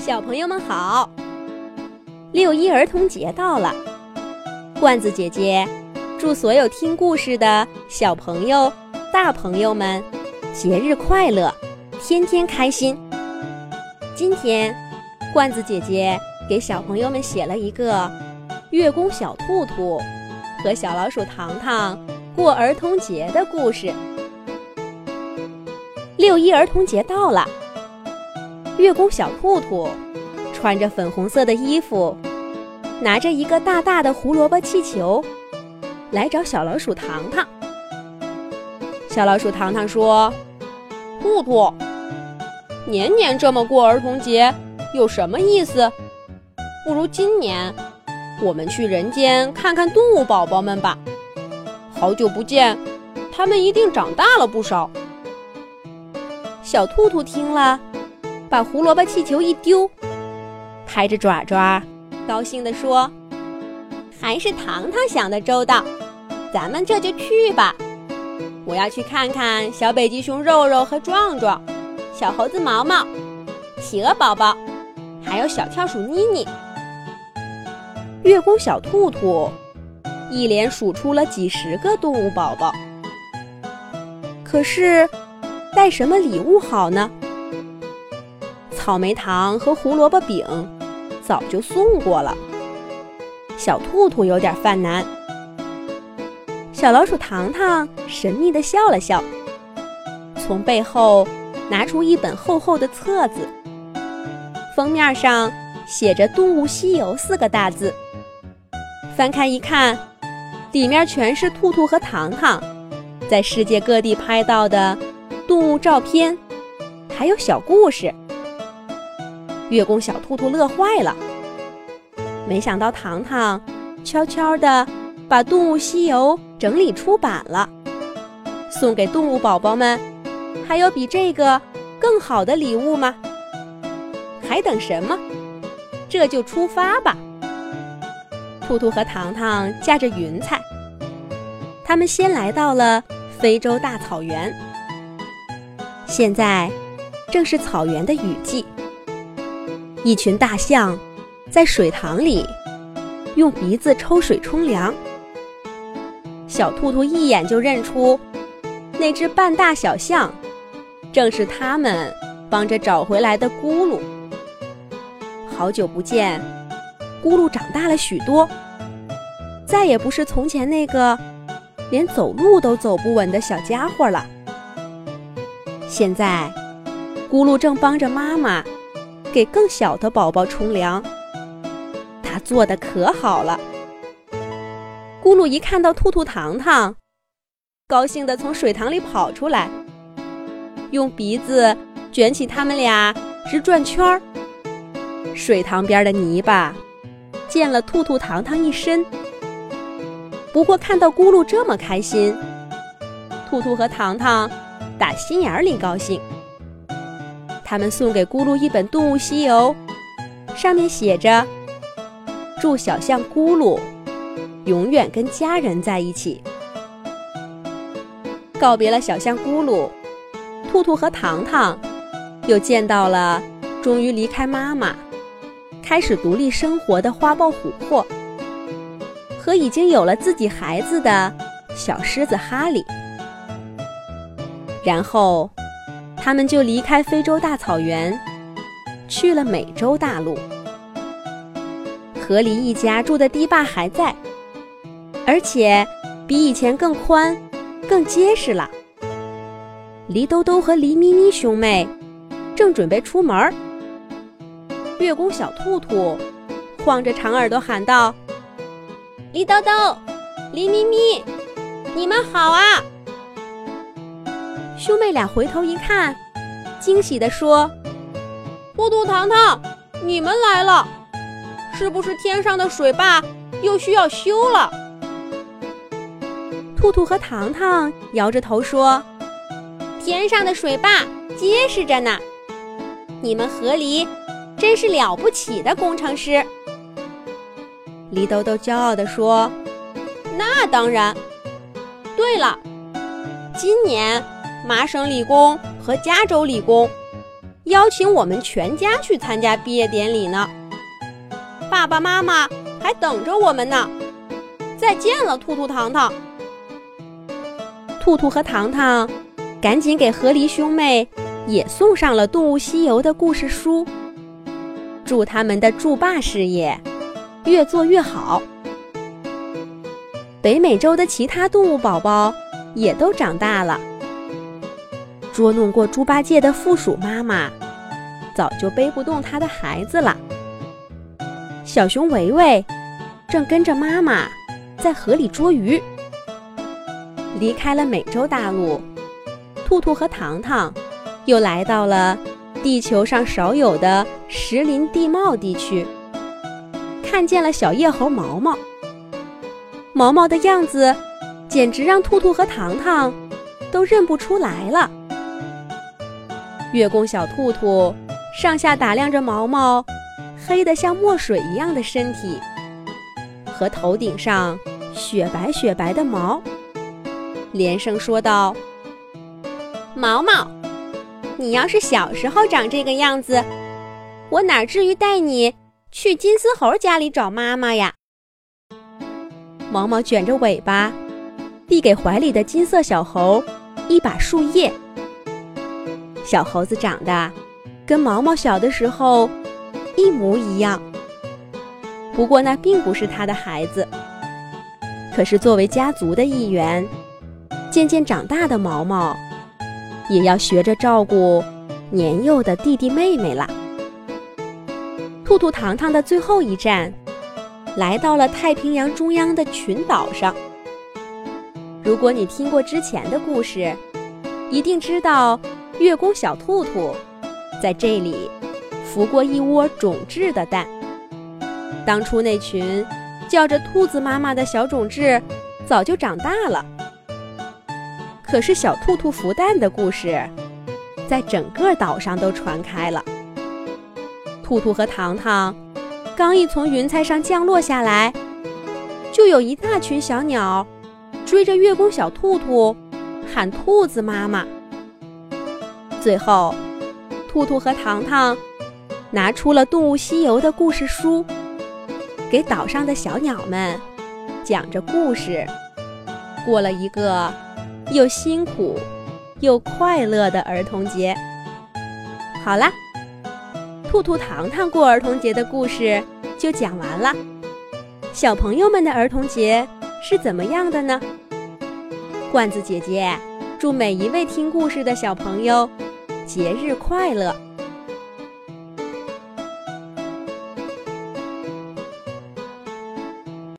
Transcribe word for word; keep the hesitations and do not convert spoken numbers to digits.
小朋友们好，六一儿童节到了，罐子姐姐祝所有听故事的小朋友、大朋友们节日快乐，天天开心。今天，罐子姐姐给小朋友们写了一个月宫小兔兔和小老鼠糖糖过儿童节的故事。六一儿童节到了，月宫小兔兔穿着粉红色的衣服，拿着一个大大的胡萝卜气球来找小老鼠糖糖。小老鼠糖糖说：兔兔，年年这么过儿童节有什么意思？不如今年我们去人间看看动物宝宝们吧，好久不见，他们一定长大了不少。小兔兔听了，把胡萝卜气球一丢，拍着爪爪高兴地说：还是糖糖想的周到，咱们这就去吧。我要去看看小北极熊肉肉和壮壮，小猴子毛毛，企鹅宝宝，还有小跳鼠妮妮。月宫小兔兔一连数出了几十个动物宝宝，可是带什么礼物好呢？草莓糖和胡萝卜饼早就送过了，小兔兔有点犯难。小老鼠糖糖神秘地笑了笑，从背后拿出一本厚厚的册子，封面上写着动物西游四个大字。翻开一看，里面全是兔兔和糖糖在世界各地拍到的动物照片，还有小故事。月宫小兔兔乐坏了，没想到糖糖悄悄地把动物西游整理出版了，送给动物宝宝们。还有比这个更好的礼物吗？还等什么？这就出发吧。兔兔和糖糖驾着云彩，他们先来到了非洲大草原。现在正是草原的雨季，一群大象在水塘里用鼻子抽水冲凉。小兔兔一眼就认出那只半大小象正是他们帮着找回来的咕噜。好久不见，咕噜长大了许多，再也不是从前那个连走路都走不稳的小家伙了。现在咕噜正帮着妈妈给更小的宝宝冲凉，他做得可好了。咕噜一看到兔兔糖糖，高兴地从水塘里跑出来，用鼻子卷起他们俩直转圈儿。水塘边的泥巴溅了兔兔糖糖一身。不过看到咕噜这么开心，兔兔和糖糖打心眼里高兴。他们送给咕噜一本动物西游，上面写着：祝小象咕噜永远跟家人在一起。告别了小象咕噜，兔兔和糖糖又见到了终于离开妈妈开始独立生活的花豹琥珀，和已经有了自己孩子的小狮子哈利。然后他们就离开非洲大草原，去了美洲大陆。河狸一家住的堤坝还在，而且比以前更宽更结实了。黎兜兜和黎咪咪兄妹正准备出门，月宫小兔兔晃着长耳朵喊道：黎兜兜，黎咪咪，你们好啊！兄妹俩回头一看，惊喜地说：兔兔糖糖，你们来了，是不是天上的水坝又需要修了？兔兔和糖糖摇着头说：天上的水坝结实着呢，你们河狸真是了不起的工程师。黎兜兜骄傲地说：那当然。对了，今年麻省理工和加州理工邀请我们全家去参加毕业典礼呢。爸爸妈妈还等着我们呢。再见了，兔兔糖糖。兔兔和糖糖赶紧给河狸兄妹也送上了《动物西游》的故事书，祝他们的筑坝事业越做越好。北美洲的其他动物宝宝也都长大了。捉弄过猪八戒的负鼠妈妈早就背不动她的孩子了。小熊维维正跟着妈妈在河里捉鱼。离开了美洲大陆，兔兔和糖糖又来到了地球上少有的石林地貌地区，看见了小叶猴毛毛。毛毛的样子简直让兔兔和糖糖都认不出来了。月宫小兔兔上下打量着毛毛黑得像墨水一样的身体和头顶上雪白雪白的毛，连声说道：毛毛，你要是小时候长这个样子，我哪至于带你去金丝猴家里找妈妈呀？毛毛卷着尾巴递给怀里的金色小猴一把树叶。小猴子长得跟毛毛小的时候一模一样，不过那并不是他的孩子。可是作为家族的一员，渐渐长大的毛毛也要学着照顾年幼的弟弟妹妹了。兔兔糖糖的最后一站来到了太平洋中央的群岛上。如果你听过之前的故事，一定知道月宫小兔兔在这里孵过一窝种质的蛋。当初那群叫着兔子妈妈的小种质早就长大了。可是小兔兔孵蛋的故事在整个岛上都传开了。兔兔和糖糖刚一从云彩上降落下来，就有一大群小鸟追着月宫小兔兔喊兔子妈妈。最后，兔兔和糖糖拿出了《动物西游》的故事书，给岛上的小鸟们讲着故事，过了一个又辛苦又快乐的儿童节。好啦，兔兔糖糖过儿童节的故事就讲完了。小朋友们的儿童节是怎么样的呢？罐子姐姐祝每一位听故事的小朋友节日快乐。